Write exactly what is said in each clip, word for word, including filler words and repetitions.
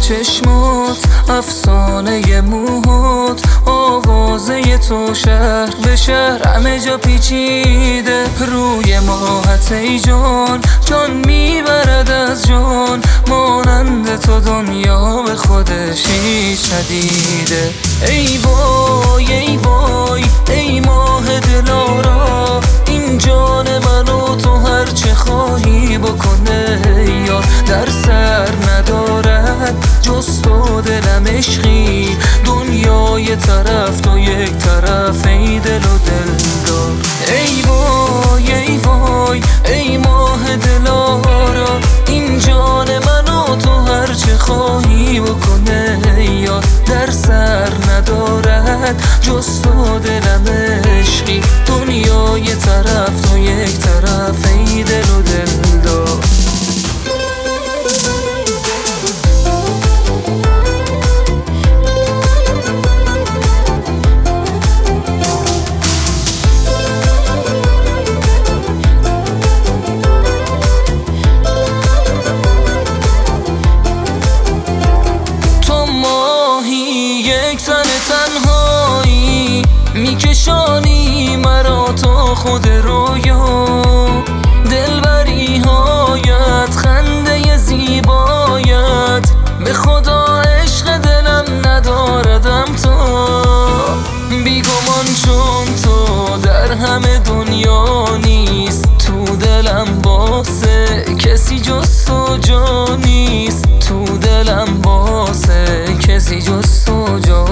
چشمات، افسانه موهات، آوازه تو شهر به شهر همه جا پیچیده. روی ماهت ای جان، جان میبرد از جان، مانند تو دنیا به خودش هیچ ندیده. ای وای ای وای ای ماه دلارا، این جان من و تو هر چه خواهی بکنه یار، در سر ندارد جز تو دلم عشقی، دنیای طرف تو یک طرف ای دل و دلدار. ای وای ای وای ای ماه دلارا، این جان من و تو هر چه خواهی بکنه یار، در سر ندارد جز تو دلم عشقی، دنیای طرف تو یک طرف ای دل و دلدار. تنهایی میکشانی مرا تا خود رویا، دلبری هایت، خنده زیبایت، به خدا عشق دلم نداردم تا بیگمان، چون تو در همه دنیا نیست، تو دلم واسه کسی جز تو جا نیست، تو دلم واسه کسی جز تو جا.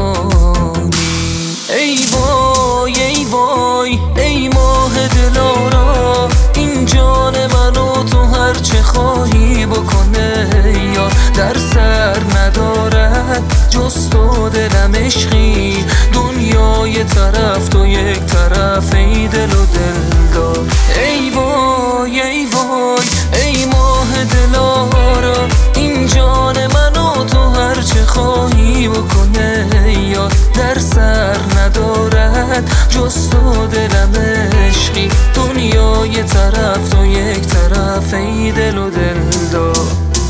ای وای ای وای ای ماه دلارا، این جان من و تو هر چه خواهی بکنه یار، در سر ندارد جز تو دلم عشقی، دنیای طرف تو یک طرف ای دل و دلدار. ای وای ای وای ای ماه دلارا، این جان من و تو هر چه خواهی بکنه یار، در سر ندارد جز تو دلم عشقی، دنیای طرف تو یک طرف ای دل و دلدار.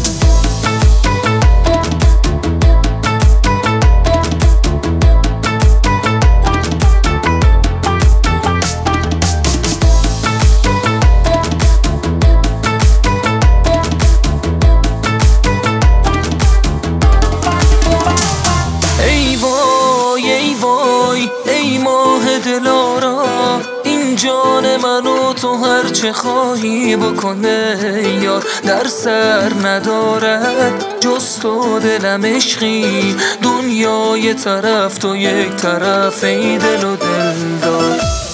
ای ماه دلارا، این جان من و تو هر چه خواهی بکنه یار، در سر ندارد جز تو دلم عشقی، دنیای طرف تو یک طرف ای دل و دلدار.